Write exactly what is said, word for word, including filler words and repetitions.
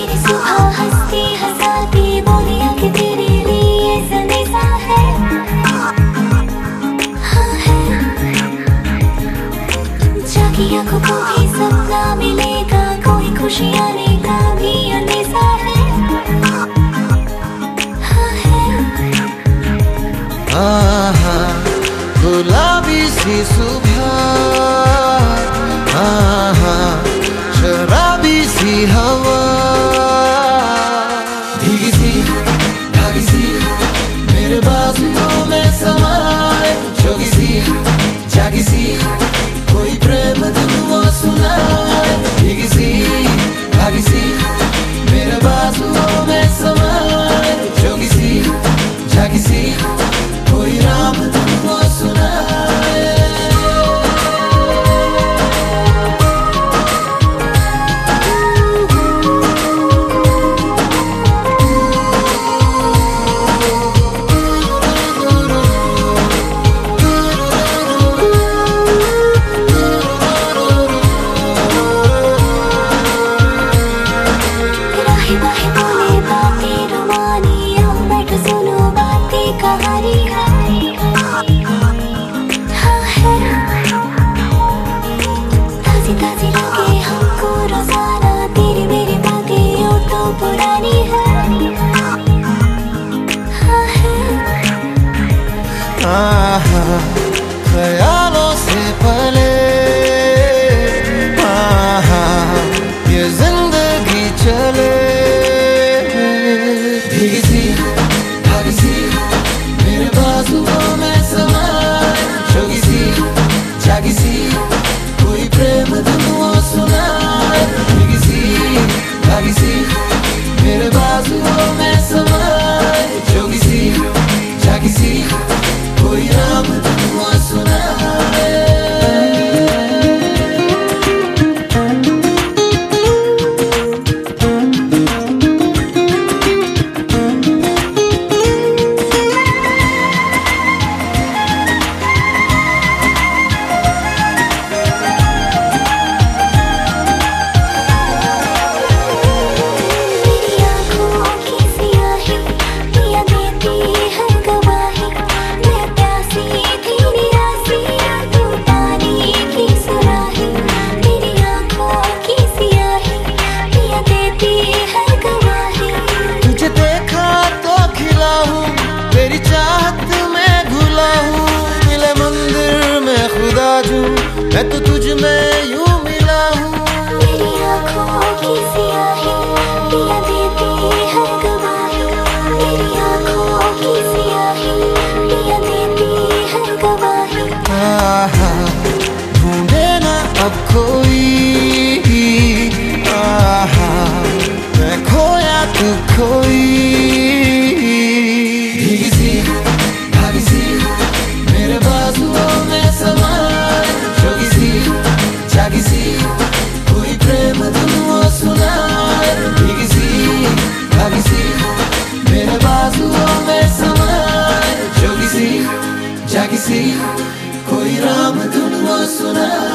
मेरी सुबह हंसती हंसाती बोलिया कि तेरे लिए संदेशा है, हाँ है। जागी आंखों को भी सपना मिलेगा, कोई खुशी आने का भी अंदेशा है, हाँ है। आहा गुलाबी सी सुबह, आहा शराबी सी हवा, भीगी सी भागी सी मेरे बाजुओं में समाए, जोगी सी जागी सी कोई प्रेम धुन वो सुनाए, भीगी सी भागी सी मेरे बाजुओं में समाए, जोगी सी जागी सी कोई राम धुन वो सुनाए। आहा ख्यालों से पले, आहा ये जिंदगी चले, भीगी सी भागी सी मेरे बाजुओं में समाए, जोगी सी जागी सी कोई प्रेम धुन वो सुनाए, भीगी सी भागी सी मेरे बाजुओं में समाए, जोगी सी जागी सी कोई राम धुन वो सुनाए। मैं तो तुझ में यूं मिला हूँ, मेरी आँखों की सियाही पिया देती है गवाही, मेरी आँखों की सियाही पिया देती है गवाही। आहा ढूंढे ना अब कोई, आहा मैं खोया तू खोई, भीगी सी भागी सी मेरे बाजुओं में समाए, जोगी सी जागी सी कोई प्रेम धुन वो सुनाए, भीगी सी भागी सी मेरे बाजुओं में समाए, जोगी सी जागी सी कोई राम धुन वो सुनाए।